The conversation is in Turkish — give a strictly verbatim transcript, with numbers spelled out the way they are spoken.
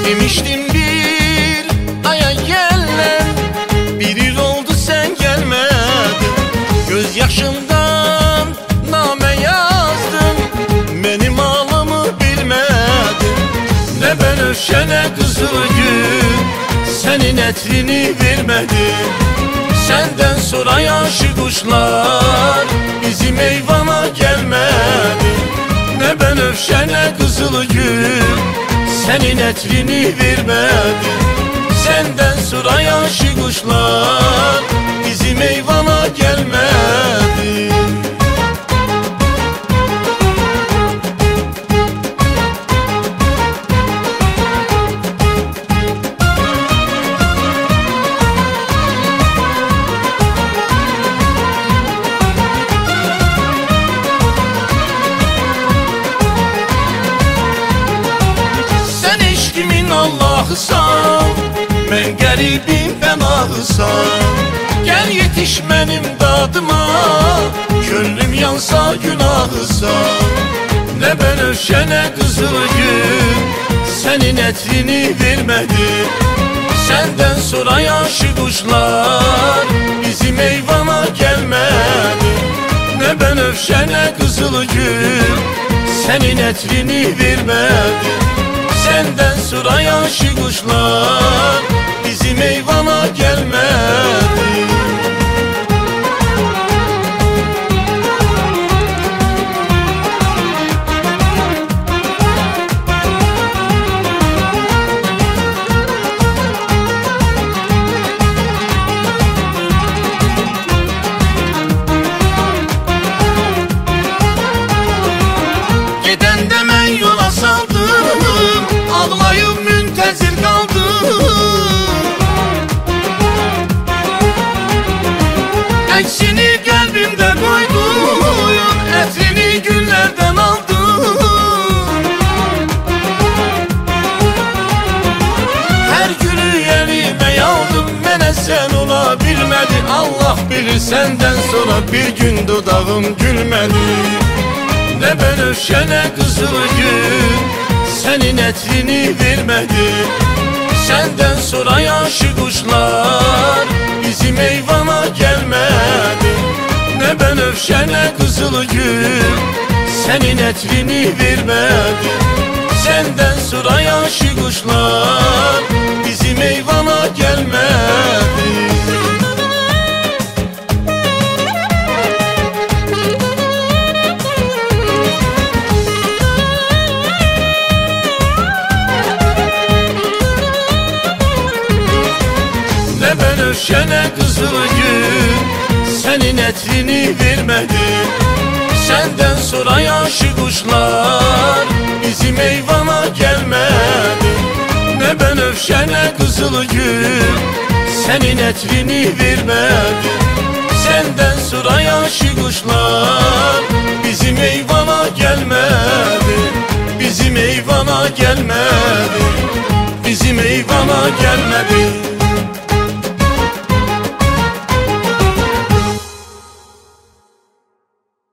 Demiştim bir aya geller, bir yıl oldu sen gelmedin. Gözyaşımdan name yazdım, benim ağlamı bilmedin. Ne ben öşene Kızılgül, senin etrini vermedim. Senden sonra yaşı kuşlar bizim eyvana gelmedi. Ne ben öfşene Kızılgül, senin etrini vermedim. Senden sonra yaşı kuşlar bizim eyvana gelmedi. Allah'ısan, ben garibim ben ağısan. Gel yetiş benim dadıma, gönlüm yansa günahısan. Ne ben öşene Kızılgül, senin etrini vermedim. Senden sonra yaşı kuşlar bizim eyvana gelmedi. Ne ben öfşene Kızılgül, senin etrini vermedim. Senden sonra yaşı kuşlar bizim eyvana gelmedi. Giden de ben yola saldım, ağlayıp müntezir kaldım. Eksini kalbimde koydum, etrini günlerden aldım. Her günü elime yaldım, mene sen ola bilmedi. Allah bilir senden sonra bir gün dudağım gülmedi. Ne ben öşene Kızılgül, senin etrini vermedim. Senden sonra yaşı kuşlar bizim eyvana gelmedi. Ne ben öfşene Kızılgül, senin etrini vermedim. Senden sonra yaşı kuşlar bizim eyvana gelmedi. Ne ben öşene Kızılgül, senin etrini vermedim. Senden sonra yaşı kuşlar bizim eyvana gelmedi. Ne ben öfşene Kızılgül, senin etrini vermedim. Senden sonra yaşı kuşlar bizim eyvana gelmedi. Bizim eyvana gelmedi. Bizim eyvana gelmedi.